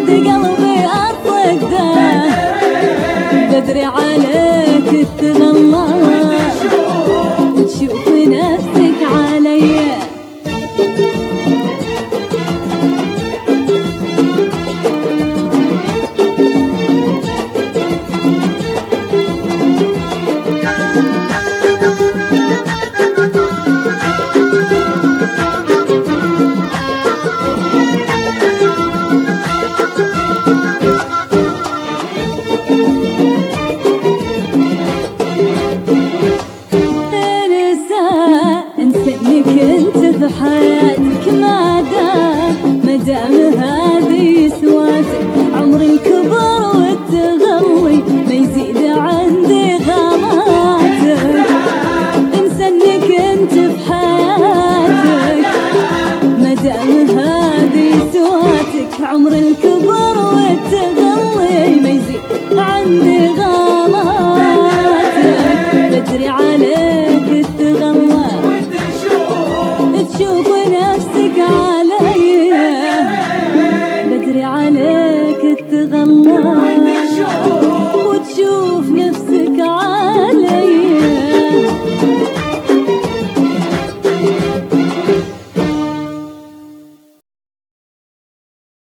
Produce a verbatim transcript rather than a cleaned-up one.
قلبي أطلق ده بدري عليك تتغلى وتشوف نفسك علي. كنت في حياتك ما دام ما دام هذه سواتك عمر الكبر والتغلي ما يزيد عندي غلاتك. انسى انك انت في حياتك ما دام هذه سواتك عمر الكبر والتغلي ما يزيد عندي غلاتك. بدري عليك